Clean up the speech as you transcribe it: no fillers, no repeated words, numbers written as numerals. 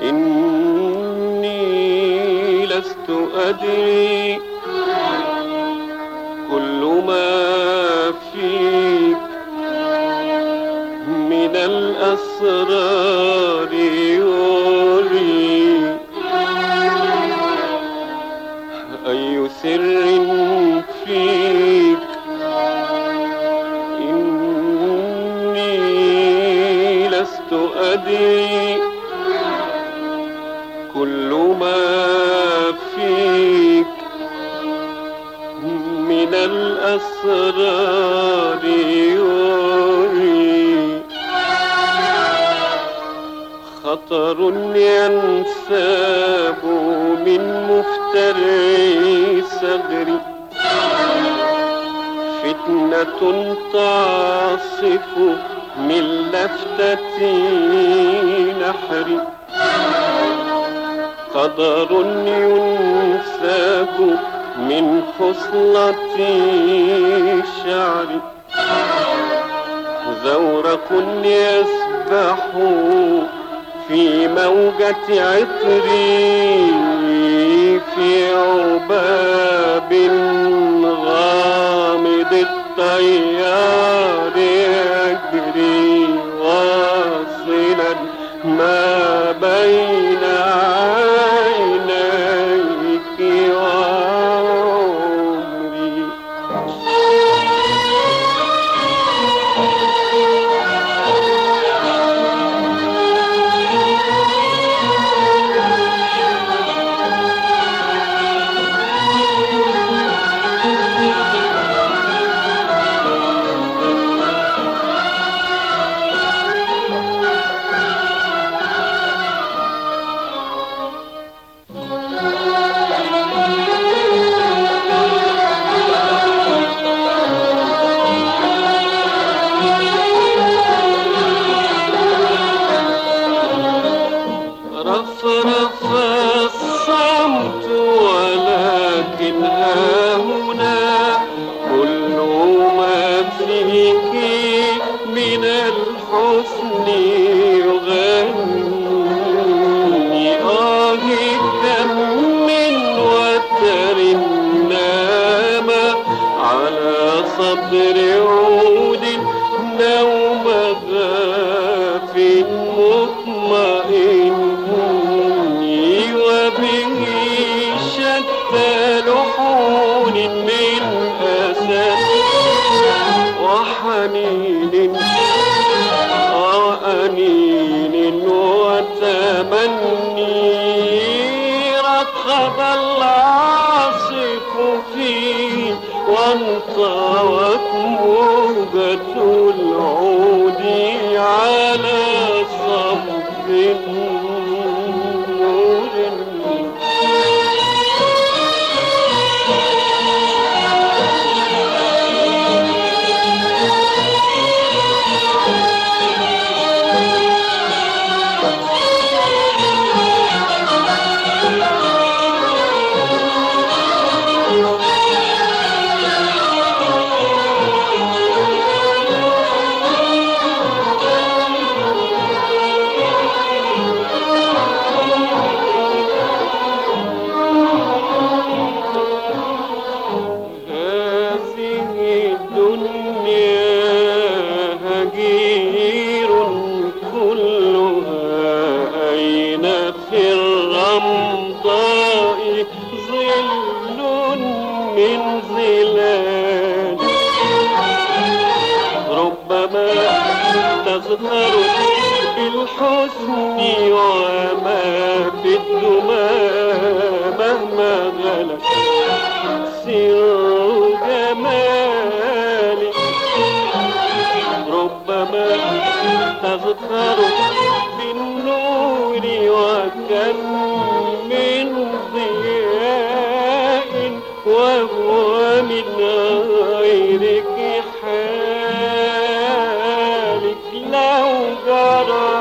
إني لست أدري كل ما فيك من الأسرار يوري أي سر فيك إني لست أدري كل ما فيك من الأسرار يوري خطر ينساب من مفتري صغري فتنة تعصف من لفتة نحري قدر ينساب من خصلة شعري زورق يسبح في موجة عطري في عباب غامض الطيار يجري واصلا ما بين عينيك وعمري رفرف الصمت ولكن ها هنا كل ما فيك من الحسن يغني كم من وتر نام على صدر عود نوم غاف مطمئن وبه شتى لحون من أسى وحنين وأنين وتمني رقب العاصف فيه وانطوت موجة العود على صف نور في الرمضاء ظل من ظلال ربما تظهر بالحسن وما في الدمى مهما غلت سر جمالك ربما تظهر بالنور وكم من ضياء وهو من غيرك حالك لو جرى